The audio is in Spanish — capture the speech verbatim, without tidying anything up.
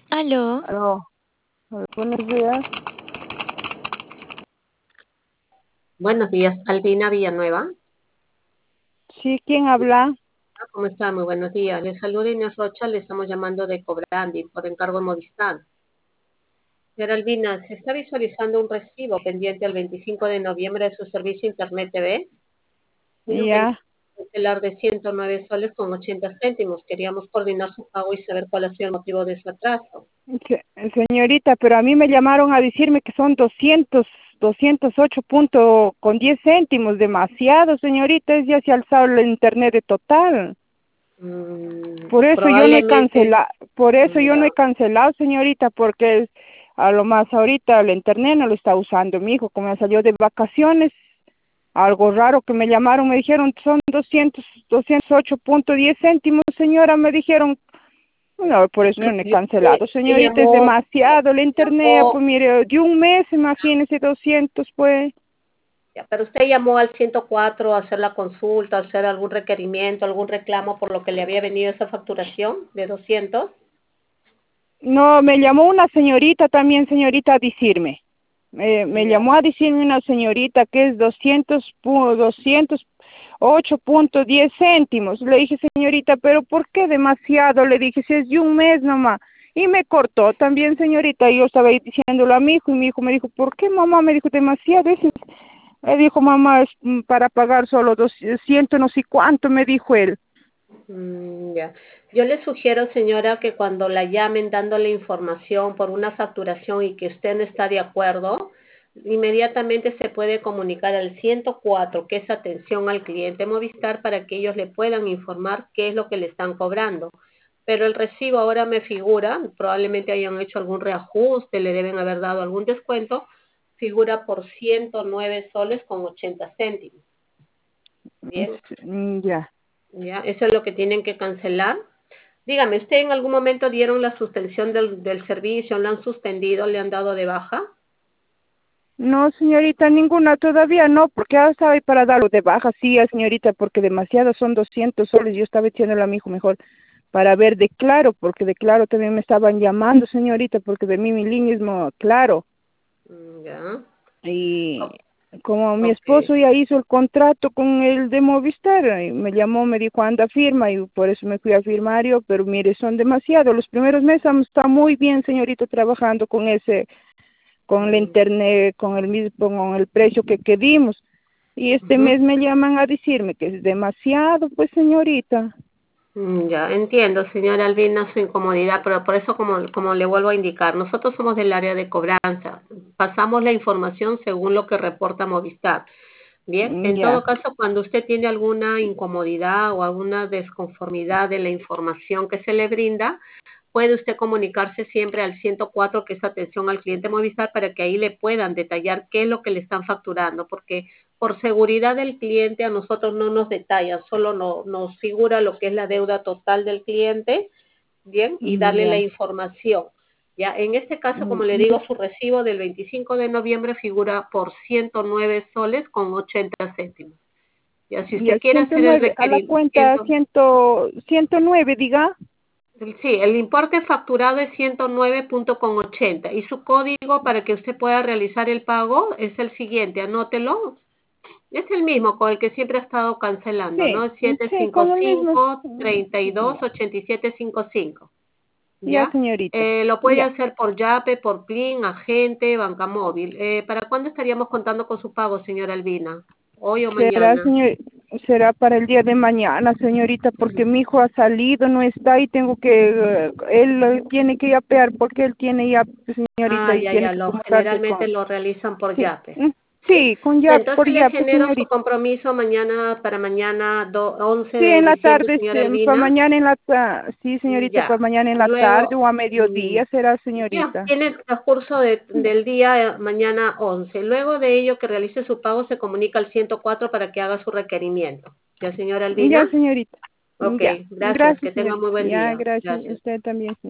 Aló. Aló, buenos días. Buenos días, Albina Villanueva. Sí, ¿quién habla? Ah, ¿cómo está? Muy buenos días. Les saluda Inés Rocha, le estamos llamando de Cobrandi por encargo de Movistar. Señora Albina, se está visualizando un recibo pendiente el veinticinco de noviembre de su servicio Internet T V. Tiene un pendiente Ya, estelar de ciento nueve soles con ochenta céntimos. Queríamos coordinar su pago y saber cuál ha sido el motivo de su atraso. se- señorita, pero a mí me llamaron a decirme que son doscientos, doscientos ocho punto con diez céntimos, demasiado, señorita, es ya se ha alzado el internet de total. Mm, Por eso yo no he probablemente, cancelado, por eso mm, yo no he ya. cancelado, señorita, porque es- a lo más ahorita el internet no lo está usando mi hijo, como ya salió de vacaciones. Algo raro que me llamaron, me dijeron, son doscientos, doscientos ocho punto diez céntimos, señora, me dijeron. No, por eso no he Usted, cancelado, usted señorita, es llamó, demasiado el internet, llamó pues mire, de un mes, imagínese, doscientos, pues. Ya, pero usted llamó al ciento cuatro a hacer la consulta, a hacer algún requerimiento, algún reclamo por lo que le había venido esa facturación de doscientos. No, me llamó una señorita también, señorita, a decirme. Eh, me Ya. llamó a decirme una señorita que es doscientos, pu- doscientos ocho punto diez céntimos. Le dije, señorita, pero ¿por qué demasiado? Le dije, si es de un mes nomás. Y me cortó también, señorita. Y yo estaba ahí diciéndolo a mi hijo y mi hijo me dijo, ¿por qué, mamá? Me dijo, demasiado. Ese es- Me dijo, mamá, es mm, para pagar solo doscientos, no sé cuánto, me dijo él. Mm, ya. Yo le sugiero, señora, que cuando la llamen dándole información por una facturación y que usted no está de acuerdo, inmediatamente se puede comunicar al ciento cuatro, que es atención al cliente Movistar, para que ellos le puedan informar qué es lo que le están cobrando. Pero el recibo ahora me figura, probablemente hayan hecho algún reajuste, le deben haber dado algún descuento, figura por ciento nueve soles con ochenta céntimos. Bien, Mm, ya. ya, eso es lo que tienen que cancelar. Dígame, ¿usted en algún momento dieron la suspensión del, del servicio, lo han suspendido, le han dado de baja? No, señorita, ninguna, todavía no, porque ya estaba ahí para darlo de baja, sí, ya, señorita, porque demasiado son doscientos soles. Yo estaba diciéndole a mi hijo mejor para ver de Claro, porque de Claro también me estaban llamando, señorita, porque de mí mi línea es mo- Claro. Mm, ya, Y O- como mi ok. esposo ya hizo el contrato con el de Movistar, y me llamó, me dijo, anda, firma, y por eso me fui a firmar yo, pero mire, son demasiado. Los primeros meses está muy bien, señorita, trabajando con ese con la Mm, internet, con el mismo, con el precio que, que dimos. Y este ujú. mes me llaman a decirme que es demasiado, pues señorita. Mm, ya, entiendo, señora Albina, su incomodidad, pero por eso, como, como le vuelvo a indicar, nosotros somos del área de cobranza. Pasamos la información según lo que reporta Movistar. Bien, Mm, en ya, todo caso, cuando usted tiene alguna incomodidad o alguna desconformidad de la información que se le brinda, puede usted comunicarse siempre al ciento cuatro, que es atención al cliente Movistar, para que ahí le puedan detallar qué es lo que le están facturando, porque por seguridad del cliente a nosotros no nos detallan, solo no, nos figura lo que es la deuda total del cliente, bien, y mm, darle la ya. información. Ya, en este caso, Mm, como le digo, su recibo del veinticinco de noviembre figura por ciento nueve soles con ochenta céntimos. Ya, si ya, usted quiere ciento hacer el nueve a la cuenta requerimiento, ciento, ciento nueve diga. sí, el importe facturado es ciento nueve punto con ochenta y su código para que usted pueda realizar el pago es el siguiente, anótelo. Es el mismo con el que siempre ha estado cancelando, Sí, ¿no? siete sí, cinco con el mismo. cinco, Mm, treinta y dos, ochenta y siete cincuenta y cinco. ya, ¿Ya? señorita. Eh, lo puede Ya. hacer por Yape, por Plin, Agente, Banca Móvil. Eh, ¿para cuándo estaríamos contando con su pago, señora Albina? ¿Hoy o Será, mañana? señor, será para el día de mañana, señorita, porque mi hijo ha salido, no está y tengo que, eh, él eh, tiene que yapear porque él tiene ya, señorita, Ah, y ya, tiene ya, que lo, comunicarse generalmente con, lo realizan por sí, Yape. mm, ¿Sí? sí, con Ya, ya, por entonces le ya, pues genero su señorita. compromiso mañana, para mañana do- once Sí, de en la diciembre, tarde, señora este, para Albina. mañana en la, ta- sí, señorita, para Ya. mañana en la tarde Luego, o a mm, mediodía será, ya, señorita. tiene el transcurso de- del día eh, mañana once. Luego de ello, que realice su pago, se comunica al ciento cuatro para que haga su requerimiento. ¿Ya, señora Ya, Albina? señorita, Ok, ya. gracias. Gracias, Que tenga señorita. muy buen Ya, día. gracias. Gracias. Usted también.